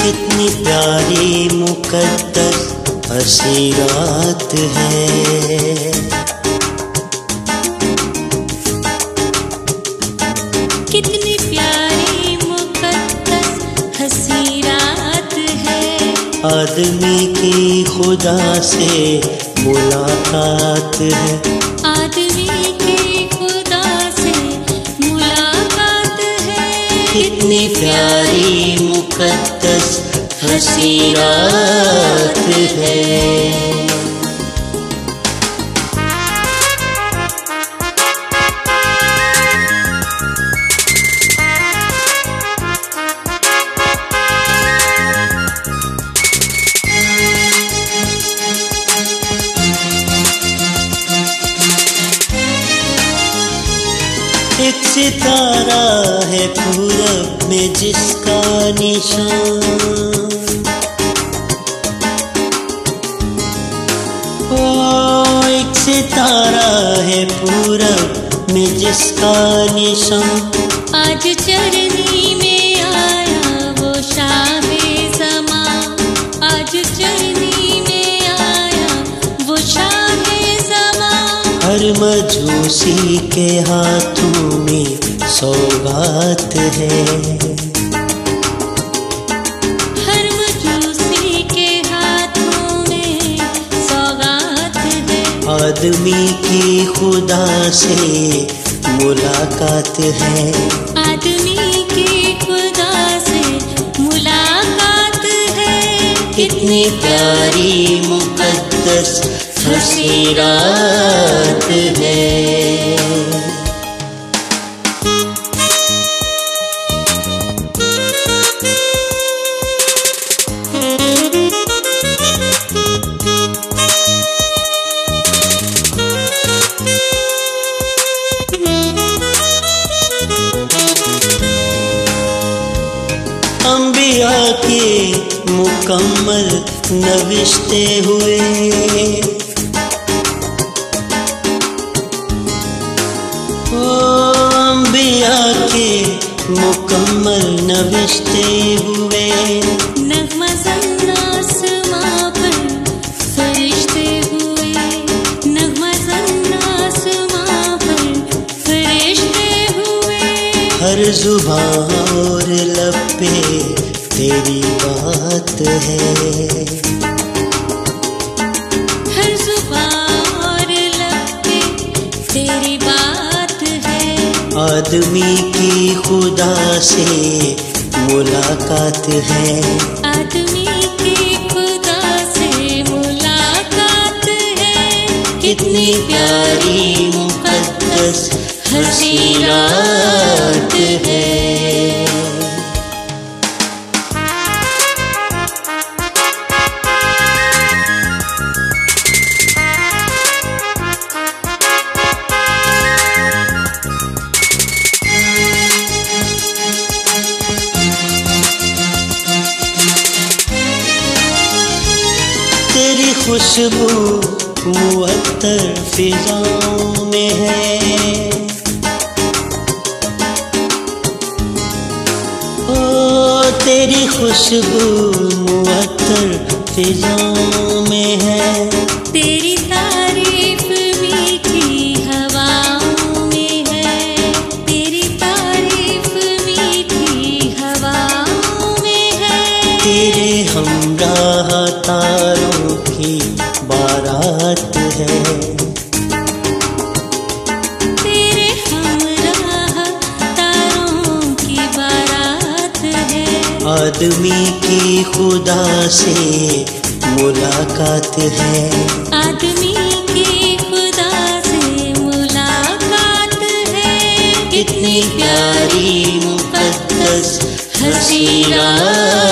कितनी प्यारी मुकद्दस हंसी रात है। कितनी प्यारी मुकद्दस हंसी रात है। आदमी की खुदा से मुलाकात है। आदमी की खुदा से मुलाकात है। कितनी प्यारी मुकद्दस हंसी रात है। एक सितारा है पूरब में जिसका निशान, ओ एक सितारा है पूरब में जिसका निशान। आज चरनी में आया वो शाहे ज़मा। आज चरनी में आया वो शाहे ज़मा। हर मजूसी के हाथों में सौगात है। हर मजूसी के हाथों में सौगात है। आदमी की खुदा से मुलाकात है। आदमी की खुदा से मुलाकात है। कितनी प्यारी मुकद्दस हंसी रात है। अंबिया के मुकम्मल नविश्ते हुए, अंबिया के मुकम्मल नविश्ते हुए। नग़्मा ज़न्नासमां पर फरिश्ते हुए। नग़्मा ज़न्नासमां पर फरिश्ते हुए। हर ज़ुबान और लब पे तेरी बात है। हर ज़ुबान और लब पे तेरी बात है। आदमी की खुदा से मुलाकात है। आदमी की खुदा से मुलाकात है। कितनी प्यारी मुकद्दस हंसी रात है। तेरी खुशबू मुअत्तर फिजाओं में है। ओ तेरी खुशबू मुअत्तर फिजाओं में है। तेरी तारीफ मीठी हवाओं में है। तेरी तारीफ मीठी हवाओं में है। तेरे हमराह तारों की बारात है। तेरे हमराह तारों की बारात है। आदमी की खुदा से मुलाकात है। आदमी की खुदा से मुलाकात है। कितनी प्यारी मुकद्दस हंसी रात